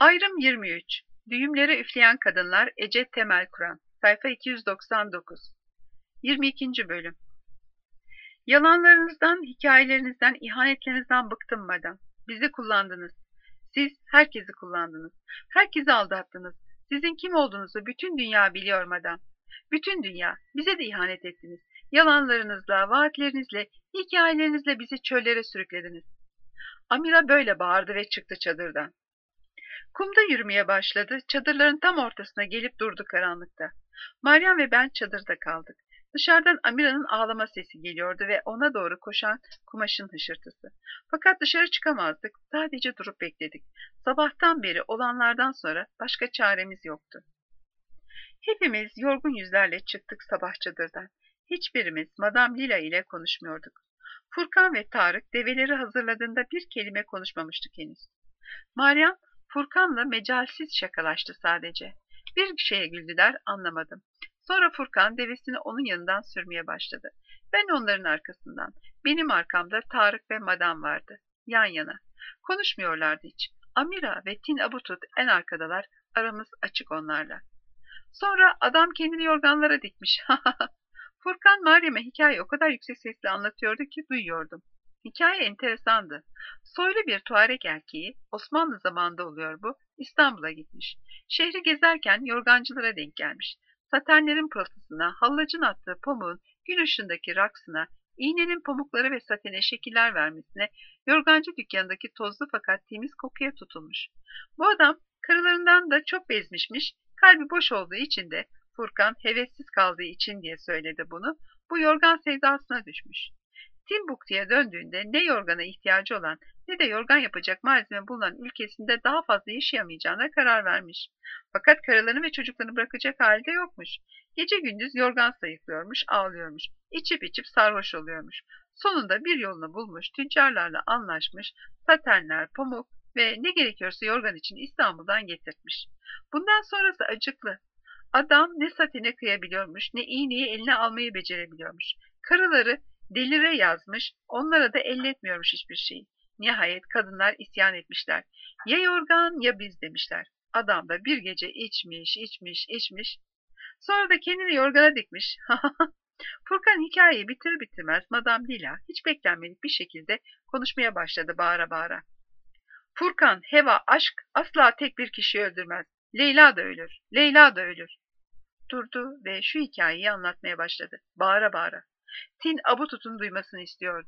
Ayrım 23. Düğümlere üfleyen kadınlar Ece Temel Kur'an. Sayfa 299. 22. bölüm. Yalanlarınızdan, hikayelerinizden, ihanetlerinizden bıktım madem. Bizi kullandınız. Siz herkesi kullandınız. Herkesi aldattınız. Sizin kim olduğunuzu bütün dünya biliyor madem. Bütün dünya. Bize de ihanet ettiniz. Yalanlarınızla, vaatlerinizle, hikayelerinizle bizi çöllere sürüklediniz. Amira böyle bağırdı ve çıktı çadırdan. Kumda yürümeye başladı. Çadırların tam ortasına gelip durdu karanlıkta. Meryem ve ben çadırda kaldık. Dışarıdan Amira'nın ağlama sesi geliyordu ve ona doğru koşan kumaşın hışırtısı. Fakat dışarı çıkamazdık. Sadece durup bekledik. Sabahtan beri olanlardan sonra başka çaremiz yoktu. Hepimiz yorgun yüzlerle çıktık sabah çadırdan. Hiçbirimiz Madame Lila ile konuşmuyorduk. Furkan ve Tarık develeri hazırladığında bir kelime konuşmamıştık henüz. Meryem Furkan'la mecalsiz şakalaştı sadece. Bir şeye güldüler, anlamadım. Sonra Furkan devesini onun yanından sürmeye başladı. Ben onların arkasından. Benim arkamda Tarık ve Madam vardı. Yan yana. Konuşmuyorlardı hiç. Amira ve Tin Abutut en arkadalar. Aramız açık onlarla. Sonra adam kendini yorganlara dikmiş. Furkan Meryem'e hikaye o kadar yüksek sesle anlatıyordu ki duyuyordum. Hikaye enteresandı. Soylu bir Tuareg erkeği, Osmanlı zamanında oluyor bu, İstanbul'a gitmiş. Şehri gezerken yorgancılara denk gelmiş. Satenlerin pırıltısına, hallacın attığı pamuğun gün ışığındaki raksına, iğnenin pamukları ve satene şekiller vermesine, yorgancı dükkanındaki tozlu fakat temiz kokuya tutulmuş. Bu adam karılarından da çok bezmişmiş, kalbi boş olduğu için de Furkan hevessiz kaldığı için diye söyledi bunu, bu yorgan sevdasına düşmüş. Timbuktu'ya döndüğünde ne yorgana ihtiyacı olan ne de yorgan yapacak malzeme bulunan ülkesinde daha fazla yaşayamayacağına karar vermiş. Fakat karılarını ve çocuklarını bırakacak halde yokmuş. Gece gündüz yorgan sayıklıyormuş, ağlıyormuş, içip içip sarhoş oluyormuş. Sonunda bir yolunu bulmuş, tüccarlarla anlaşmış, satenler, pamuk ve ne gerekiyorsa yorgan için İstanbul'dan getirtmiş. Bundan sonrası acıklı. Adam ne satene kıyabiliyormuş, ne iğneyi eline almayı becerebiliyormuş. Karıları delire yazmış, onlara da elletmiyormuş hiçbir şeyi. Nihayet kadınlar isyan etmişler. Ya yorgan ya biz demişler. Adam da bir gece içmiş, içmiş, içmiş. Sonra da kendini yorgana dikmiş. Furkan hikayeyi bitirir bitirmez Madame Lila hiç beklenmedik bir şekilde konuşmaya başladı bağıra bağıra. Furkan, heva, aşk asla tek bir kişiyi öldürmez. Leyla da ölür, Leyla da ölür. Durdu ve şu hikayeyi anlatmaya başladı. Bağıra bağıra. Tin Abutut'un duymasını istiyordu.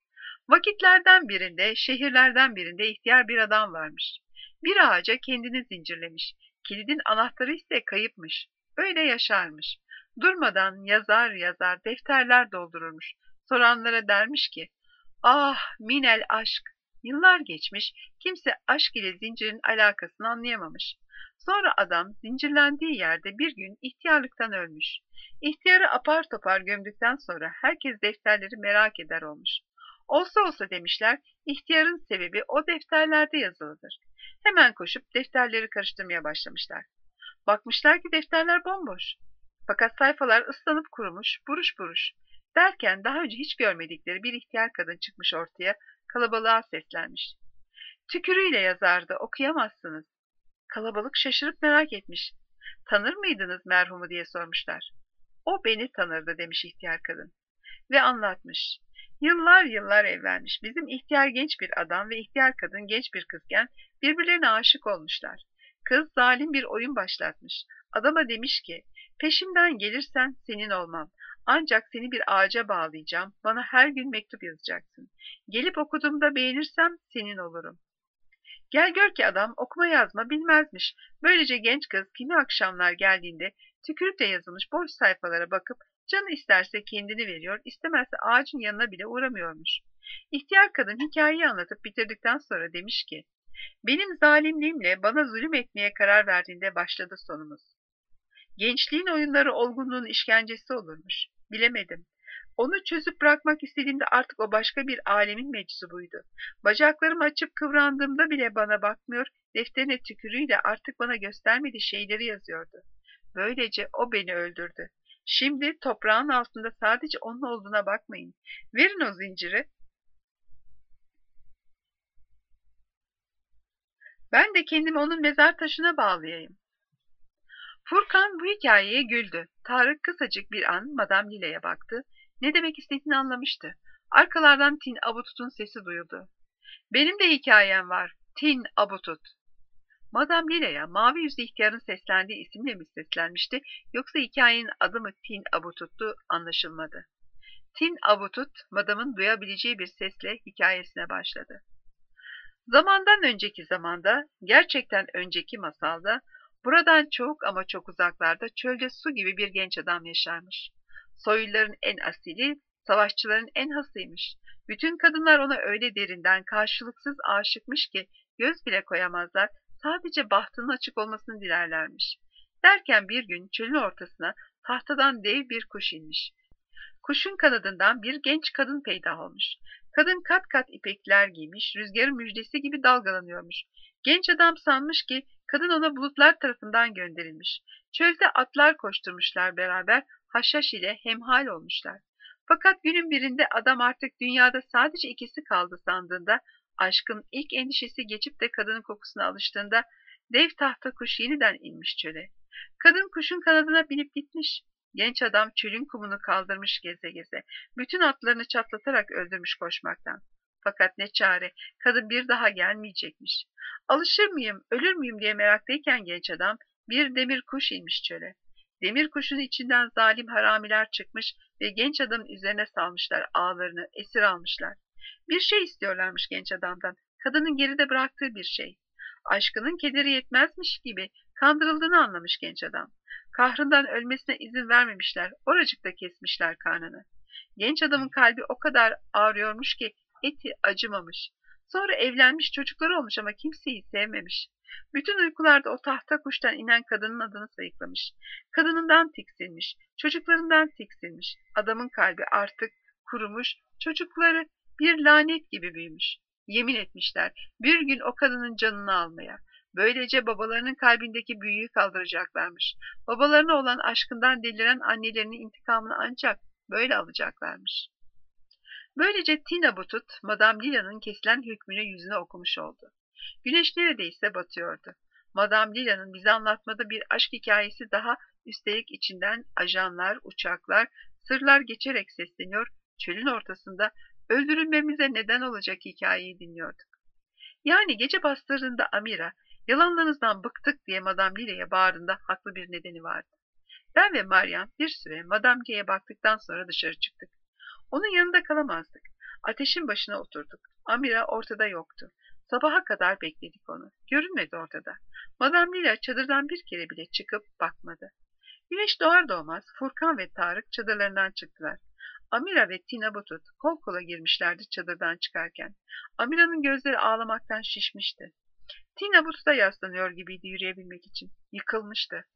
Vakitlerden birinde, şehirlerden birinde ihtiyar bir adam varmış. Bir ağaca kendini zincirlemiş. Kilidin anahtarı ise kayıpmış. Öyle yaşarmış. Durmadan yazar yazar defterler doldururmuş. Soranlara dermiş ki, ah minel aşk. Yıllar geçmiş, kimse aşk ile zincirin alakasını anlayamamış. Sonra adam zincirlendiği yerde bir gün ihtiyarlıktan ölmüş. İhtiyarı apar topar gömdükten sonra herkes defterleri merak eder olmuş. Olsa olsa demişler, ihtiyarın sebebi o defterlerde yazılıdır. Hemen koşup defterleri karıştırmaya başlamışlar. Bakmışlar ki defterler bomboş. Fakat sayfalar ıslanıp kurumuş, buruş buruş. Derken daha önce hiç görmedikleri bir ihtiyar kadın çıkmış ortaya, kalabalığa seslenmiş. Tükürüğüyle yazardı, okuyamazsınız. Kalabalık şaşırıp merak etmiş. Tanır mıydınız merhumu diye sormuşlar. O beni tanırdı demiş ihtiyar kadın. Ve anlatmış. Yıllar yıllar evlenmiş. Bizim ihtiyar genç bir adam ve ihtiyar kadın genç bir kızken birbirlerine aşık olmuşlar. Kız zalim bir oyun başlatmış. Adama demiş ki, peşimden gelirsen senin olmam. Ancak seni bir ağaca bağlayacağım. Bana her gün mektup yazacaksın. Gelip okuduğumda beğenirsem senin olurum. Gel gör ki adam okuma yazma bilmezmiş. Böylece genç kız kimi akşamlar geldiğinde tükürükle yazılmış boş sayfalara bakıp canı isterse kendini veriyor, istemezse ağacın yanına bile uğramıyormuş. İhtiyar kadın hikayeyi anlatıp bitirdikten sonra demiş ki, benim zalimliğimle bana zulüm etmeye karar verdiğinde başladı sonumuz. Gençliğin oyunları olgunluğun işkencesi olurmuş. Bilemedim. Onu çözüp bırakmak istediğimde artık o başka bir alemin meczubuydu. Bacaklarımı açıp kıvrandığımda bile bana bakmıyor, defterine tükürüğüyle artık bana göstermediği şeyleri yazıyordu. Böylece o beni öldürdü. Şimdi toprağın altında sadece onun olduğuna bakmayın. Verin o zinciri. Ben de kendimi onun mezar taşına bağlayayım. Furkan bu hikayeye güldü. Tarık kısacık bir an Madame Lile'ye baktı. Ne demek istediğini anlamıştı. Arkalardan Tin Abutut'un sesi duyuldu. Benim de hikayem var. Tin Abutut. Madame Lile'ye mavi yüzlü ihtiyarın seslendiği isimle mi seslenmişti, yoksa hikayenin adı mı Tin Abutut'tu, anlaşılmadı. Tin Abutut, Madam'ın duyabileceği bir sesle hikayesine başladı. Zamandan önceki zamanda, gerçekten önceki masalda, buradan çok ama çok uzaklarda çölde su gibi bir genç adam yaşarmış. Soyluların en asili, savaşçıların en hasıymış. Bütün kadınlar ona öyle derinden, karşılıksız aşıkmış ki göz bile koyamazlar, sadece bahtının açık olmasını dilerlermiş. Derken bir gün çölün ortasına tahtadan dev bir kuş inmiş. Kuşun kanadından bir genç kadın peydah olmuş. Kadın kat kat ipekler giymiş, rüzgarın müjdesi gibi dalgalanıyormuş. Genç adam sanmış ki kadın ona bulutlar tarafından gönderilmiş. Çölde atlar koşturmuşlar beraber, haşhaş ile hemhal olmuşlar. Fakat günün birinde adam artık dünyada sadece ikisi kaldı sandığında, aşkın ilk endişesi geçip de kadının kokusuna alıştığında, dev tahta kuş yeniden inmiş çöle. Kadın kuşun kanadına binip gitmiş. Genç adam çölün kumunu kaldırmış geze geze. Bütün atlarını çatlatarak öldürmüş koşmaktan. Fakat ne çare, kadın bir daha gelmeyecekmiş. Alışır mıyım, ölür müyüm diye meraktayken genç adam bir demir kuş inmiş çöle. Demir kuşun içinden zalim haramiler çıkmış ve genç adamın üzerine salmışlar ağlarını, esir almışlar. Bir şey istiyorlarmış genç adamdan, kadının geride bıraktığı bir şey. Aşkının kederi yetmezmiş gibi kandırıldığını anlamış genç adam. Kahrından ölmesine izin vermemişler, oracıkta kesmişler karnını. Genç adamın kalbi o kadar ağrıyormuş ki eti acımamış. Sonra evlenmiş, çocukları olmuş ama kimseyi sevmemiş. Bütün uykularda o tahta kuştan inen kadının adını sayıklamış. Kadınından tiksinmiş, çocuklarından tiksinmiş. Adamın kalbi artık kurumuş, çocukları bir lanet gibi büyümüş. Yemin etmişler bir gün o kadının canını almaya. Böylece babalarının kalbindeki büyüyü kaldıracaklarmış. Babalarına olan aşkından deliren annelerinin intikamını ancak böyle alacaklarmış. Böylece Tina Butut, Madame Lila'nın kesilen hükmünü yüzüne okumuş oldu. Güneş neredeyse batıyordu. Madame Lila'nın bize anlatmada bir aşk hikayesi daha, üstelik içinden ajanlar, uçaklar, sırlar geçerek sesleniyor, çölün ortasında öldürülmemize neden olacak hikayeyi dinliyorduk. Yani gece bastırdığında Amira, yalanlarınızdan bıktık diye Madame Lila'ya bağırdığında haklı bir nedeni vardı. Ben ve Meryem bir süre Madame G'ye baktıktan sonra dışarı çıktık. Onun yanında kalamazdık. Ateşin başına oturduk. Amira ortada yoktu. Sabaha kadar bekledik onu. Görünmedi ortada. Madame Lila çadırdan bir kere bile çıkıp bakmadı. Güneş doğar doğmaz Furkan ve Tarık çadırlarından çıktılar. Amira ve Tina Butut kol kola girmişlerdi çadırdan çıkarken. Amira'nın gözleri ağlamaktan şişmişti. Tina Butut'a yaslanıyor gibiydi yürüyebilmek için. Yıkılmıştı.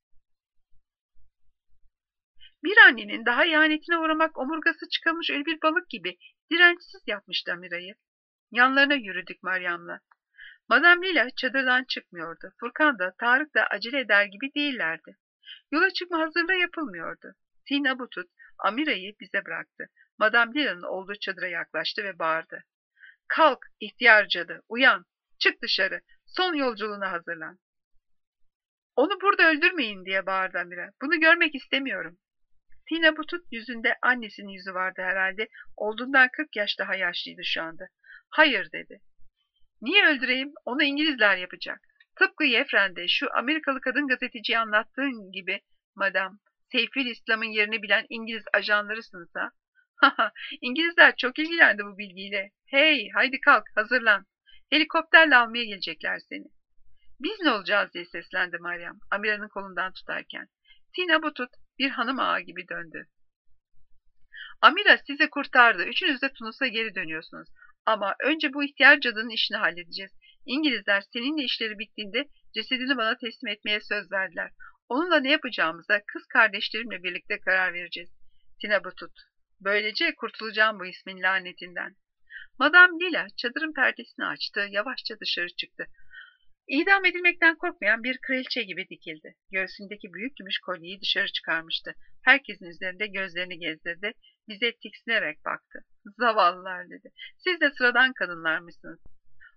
Bir annenin daha ihanetine uğramak omurgası çıkılmış ölü bir balık gibi dirençsiz yapmıştı Amira'yı. Yanlarına yürüdük Meryem'le. Madame Lila çadırdan çıkmıyordu. Furkan da Tarık da acele eder gibi değillerdi. Yola çıkma hazırlığı yapılmıyordu. Tina Butut Amira'yı bize bıraktı. Madame Lila'nın olduğu çadıra yaklaştı ve bağırdı. Kalk ihtiyar cadı, uyan, çık dışarı, son yolculuğuna hazırlan. Onu burada öldürmeyin diye bağırdı Amira. Bunu görmek istemiyorum. Tina Butut yüzünde annesinin yüzü vardı herhalde. Olduğundan 40 yaş daha yaşlıydı şu anda. Hayır dedi. Niye öldüreyim? Onu İngilizler yapacak. Tıpkı Yefren'de şu Amerikalı kadın gazeteciye anlattığın gibi madam. Seyfül İslam'ın yerini bilen İngiliz ajanlarısınız ha? Haha, İngilizler çok ilgilendi bu bilgiyle. Hey, haydi kalk, hazırlan. Helikopterle almaya gelecekler seni. Biz ne olacağız diye seslendi Meryem, Amira'nın kolundan tutarken. Tina Butut bir hanım ağa gibi döndü. Amira sizi kurtardı. Üçünüz de Tunus'a geri dönüyorsunuz. Ama önce bu ihtiyar cadının işini halledeceğiz. İngilizler seninle işleri bittiğinde cesedini bana teslim etmeye söz verdiler. Onunla ne yapacağımıza kız kardeşlerimle birlikte karar vereceğiz. Tina Butut. Böylece kurtulacağım bu ismin lanetinden. Madame Lila çadırın perdesini açtı, yavaşça dışarı çıktı. İdam edilmekten korkmayan bir kraliçe gibi dikildi. Göğsündeki büyük gümüş kolyeyi dışarı çıkarmıştı. Herkesin üzerinde gözlerini gezdirdi. Bize tiksinerek baktı. Zavallılar dedi. Siz de sıradan kadınlar mısınız?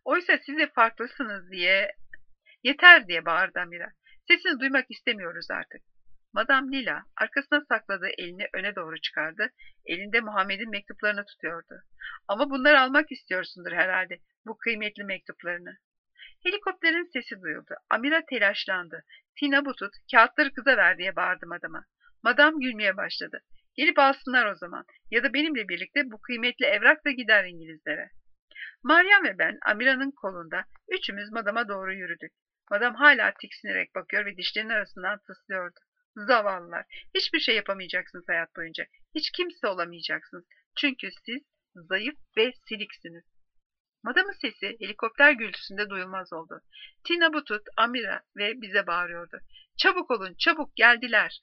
Oysa siz farklısınız diye, yeter diye bağırdı Amira. Sesini duymak istemiyoruz artık. Madame Lila arkasına sakladığı elini öne doğru çıkardı. Elinde Muhammed'in mektuplarını tutuyordu. Ama bunları almak istiyorsundur herhalde, bu kıymetli mektuplarını. Helikopterin sesi duyuldu. Amira telaşlandı. Tina Butut, kağıtları kıza ver diye bağırdı madama. Madam gülmeye başladı. Gelip alsınlar o zaman. Ya da benimle birlikte bu kıymetli evrak da gider İngilizlere. Meryem ve ben Amira'nın kolunda üçümüz madama doğru yürüdük. Madam hala tiksinerek bakıyor ve dişlerinin arasından tıslıyordu. Zavallılar, hiçbir şey yapamayacaksınız hayat boyunca. Hiç kimse olamayacaksınız. Çünkü siz zayıf ve siliksiniz. Madamın sesi helikopter gürültüsünde duyulmaz oldu. Tina Butut, Amira ve bize bağırıyordu. Çabuk olun, çabuk geldiler.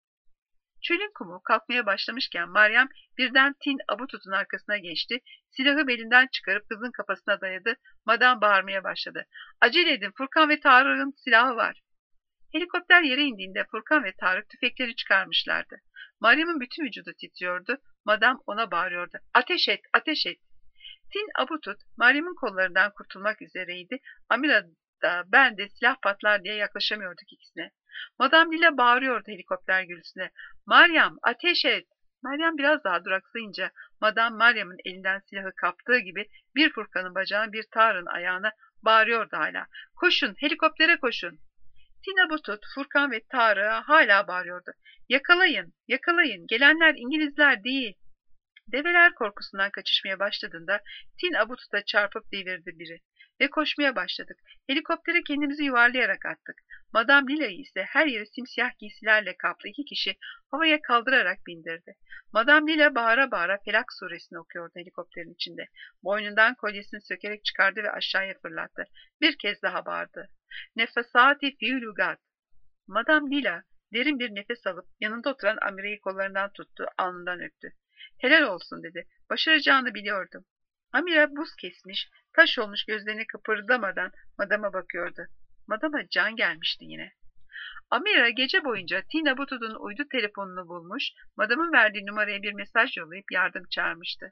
Çölün kumu kalkmaya başlamışken Meryem birden Tin Abutut'un arkasına geçti, silahı belinden çıkarıp kızın kafasına dayadı, madam bağırmaya başladı. Acele edin, Furkan ve Tarık'ın silahı var. Helikopter yere indiğinde Furkan ve Tarık tüfekleri çıkarmışlardı. Meryem'in bütün vücudu titriyordu, madam ona bağırıyordu. Ateş et, ateş et. Tin Abutut, Meryem'in kollarından kurtulmak üzereydi. Amira da ben de silah patlar diye yaklaşamıyorduk ikisine. Madame Lila bağırıyordu helikopter gürültüsüne. Meryem, ateş et! Meryem biraz daha duraksayınca Madame Meryem'in elinden silahı kaptığı gibi bir Furkan'ın bacağına bir Tarık'ın ayağına bağırıyordu hala. Koşun, helikoptere koşun! Tina Butut, Furkan ve Tarık'a hala bağırıyordu. Yakalayın, yakalayın, gelenler İngilizler değil. Develer korkusundan kaçışmaya başladığında Tin Abutut'a çarpıp devirdi biri ve koşmaya başladık. Helikoptere kendimizi yuvarlayarak attık. Madame Lila'yı ise her yeri simsiyah giysilerle kaplı iki kişi havaya kaldırarak bindirdi. Madame Lila bağıra bağıra Felak suresini okuyordu helikopterin içinde. Boynundan kolyesini sökerek çıkardı ve aşağıya fırlattı. Bir kez daha bağırdı. Nefesati fi'lugat. Madame Lila derin bir nefes alıp yanında oturan Amira'yı kollarından tuttu, alnından öptü. Helal olsun dedi. Başaracağını biliyordum. Amira buz kesmiş, taş olmuş gözlerini kıpırdamadan madama bakıyordu. Madama can gelmişti yine. Amira gece boyunca Tina Butut'un uydu telefonunu bulmuş, madamın verdiği numaraya bir mesaj yollayıp yardım çağırmıştı.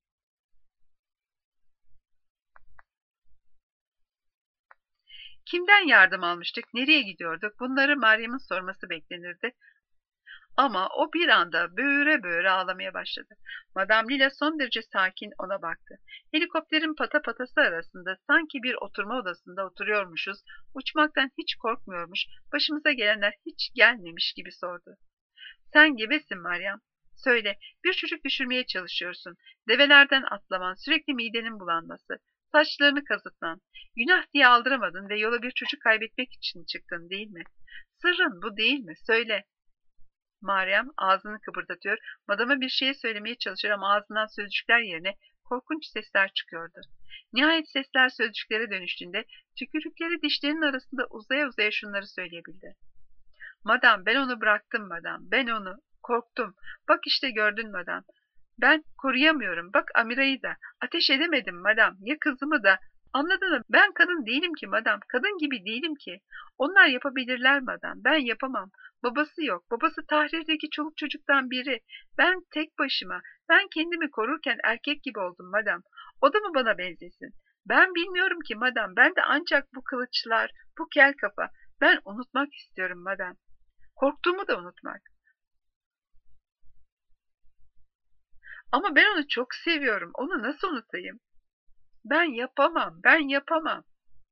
Kimden yardım almıştık, nereye gidiyorduk, bunları Meryem'in sorması beklenirdi. Ama o bir anda böğüre böğüre ağlamaya başladı. Madame Lila son derece sakin ona baktı. Helikopterin pata patası arasında sanki bir oturma odasında oturuyormuşuz, uçmaktan hiç korkmuyormuş, başımıza gelenler hiç gelmemiş gibi sordu. Sen gebesin Meryem. Söyle, bir çocuk düşürmeye çalışıyorsun. Develerden atlaman, sürekli midenin bulanması, saçlarını kazıtman. Günah diye aldıramadın ve yola bir çocuk kaybetmek için çıktın değil mi? Sırrın bu değil mi? Söyle. Meryem ağzını kıpırdatıyor, madama bir şey söylemeye çalışıyor ama ağzından sözcükler yerine korkunç sesler çıkıyordu. Nihayet sesler sözcüklere dönüştüğünde tükürükleri dişlerinin arasında uzaya uzaya şunları söyleyebildi. Madam, ben onu bıraktım madam, ben onu korktum. Bak işte gördün madam. Ben koruyamıyorum. Bak Amira'yı da. Ateş edemedim madam. Ya kızımı da. Anladın mı? Ben kadın değilim ki madam. Kadın gibi değilim ki. Onlar yapabilirler madam. Ben yapamam. Babası yok. Babası Tahrir'deki çoluk çocuktan biri. Ben tek başıma. Ben kendimi korurken erkek gibi oldum madam. O da mı bana benzesin? Ben bilmiyorum ki madam. Ben de ancak bu kılıçlar, bu kel kafa. Ben unutmak istiyorum madam. Korktuğumu da unutmak. Ama ben onu çok seviyorum. Onu nasıl unutayım? Ben yapamam, ben yapamam.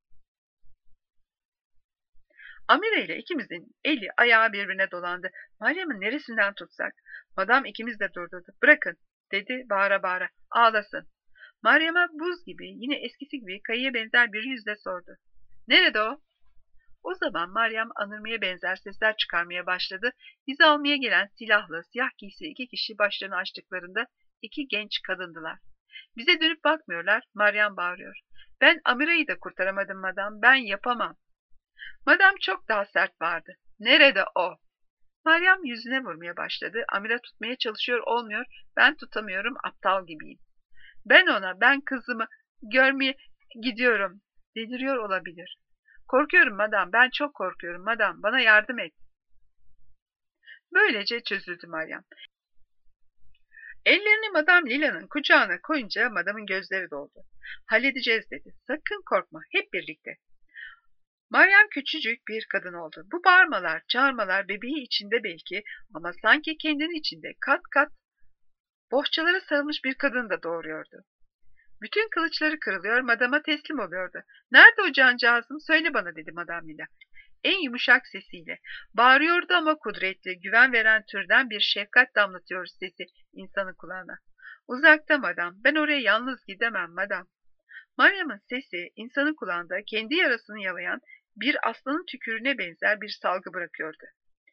Amire ile ikimizin eli ayağı birbirine dolandı. Meryem'in neresinden tutsak? Madam ikimiz de durdurdu. Bırakın, dedi bağıra bağıra. Ağlasın. Meryem'e buz gibi, yine eskisi gibi kayıya benzer bir yüzle sordu. Nerede o? O zaman Meryem anırmaya benzer sesler çıkarmaya başladı. Bizi almaya gelen silahlı, siyah giysi iki kişi başlarını açtıklarında iki genç kadındılar. Bize dönüp bakmıyorlar, Meryem bağırıyor. Ben Amira'yı da kurtaramadım madam, ben yapamam. Madam çok daha sert bağırdı. Nerede o? Meryem yüzüne vurmaya başladı. Amira tutmaya çalışıyor, olmuyor. Ben tutamıyorum, aptal gibiyim. Ben kızımı görmeye gidiyorum. Deliriyor olabilir. Korkuyorum madam, ben çok korkuyorum madam, bana yardım et. Böylece çözüldü Meryem. Ellerini Madame Lila'nın kucağına koyunca Madame'ın gözleri doldu. Halledeceğiz dedi. Sakın korkma, hep birlikte. Meryem küçücük bir kadın oldu. Bu bağırmalar, çağırmalar bebeği içinde belki ama sanki kendini içinde kat kat bohçalara sarılmış bir kadın da doğuruyordu. Bütün kılıçları kırılıyor, Madame'a teslim oluyordu. Nerede o cancağızım? Söyle bana dedi Madame Lila. En yumuşak sesiyle. Bağırıyordu ama kudretli, güven veren türden bir şefkat damlatıyor sesi insanın kulağına. Uzakta madam, ben oraya yalnız gidemem madam. Meryem'in sesi insanın kulağında kendi yarasını yalayan bir aslanın tükürüğüne benzer bir salgı bırakıyordu.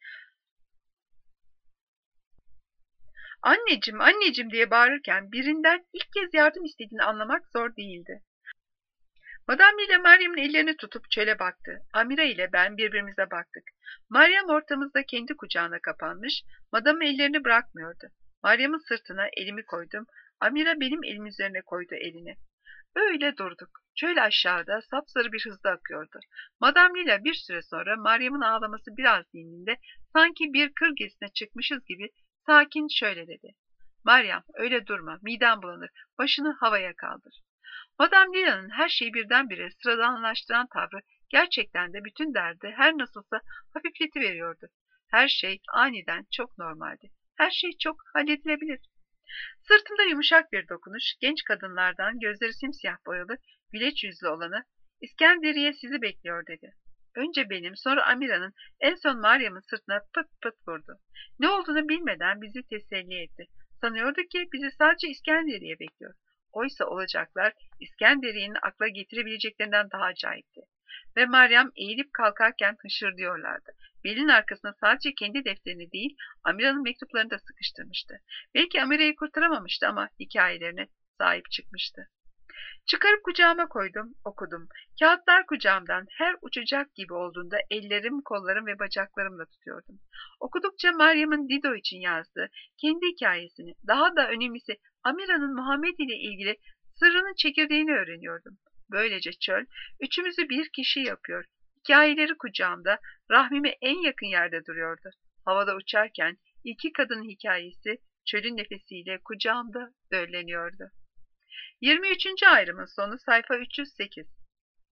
Anneciğim, anneciğim diye bağırırken birinden ilk kez yardım istediğini anlamak zor değildi. Madame ile Meryem'in ellerini tutup çöle baktı. Amira ile ben birbirimize baktık. Meryem ortamızda kendi kucağına kapanmış, Madame ellerini bırakmıyordu. Meryem'in sırtına elimi koydum. Amira benim elim üzerine koydu elini. Öyle durduk. Çöl aşağıda sapsarı bir hızla akıyordu. Madame Lila bir süre sonra Meryem'in ağlaması biraz dindiğinde sanki bir kır gezisine çıkmışız gibi sakin şöyle dedi. Meryem öyle durma, miden bulanır, başını havaya kaldır. Madame Lila'nın her şeyi birdenbire sıradanlaştıran tavrı gerçekten de bütün derdi her nasılsa hafifletiveriyordu. Her şey aniden çok normaldi. Her şey çok halledilebilir. Sırtımda yumuşak bir dokunuş, genç kadınlardan gözleri simsiyah boyalı, güleç yüzlü olanı, İskenderiye sizi bekliyor dedi. Önce benim, sonra Amira'nın, en son Meryem'in sırtına pıt pıt vurdu. Ne olduğunu bilmeden bizi teselli etti. Sanıyordu ki bizi sadece İskenderiye bekliyor. Oysa olacaklar İskenderiye'nin akla getirebileceklerinden daha acayipti. Ve Meryem eğilip kalkarken hışırdıyorlardı. Belin arkasına sadece kendi defterini değil, Amira'nın mektuplarını da sıkıştırmıştı. Belki Amira'yı kurtaramamıştı ama hikayelerine sahip çıkmıştı. Çıkarıp kucağıma koydum, okudum. Kağıtlar kucağımdan her uçacak gibi olduğunda ellerim, kollarım ve bacaklarımla tutuyordum. Okudukça Meryem'in Dido için yazdığı kendi hikayesini, daha da önemlisi Amira'nın Muhammed ile ilgili sırrının çekirdeğini öğreniyordum. Böylece çöl, üçümüzü bir kişi yapıyor. Hikayeleri kucağımda, rahmime en yakın yerde duruyordu. Havada uçarken iki kadının hikayesi çölün nefesiyle kucağımda dölleniyordu. 23. ayrımın sonu sayfa 308.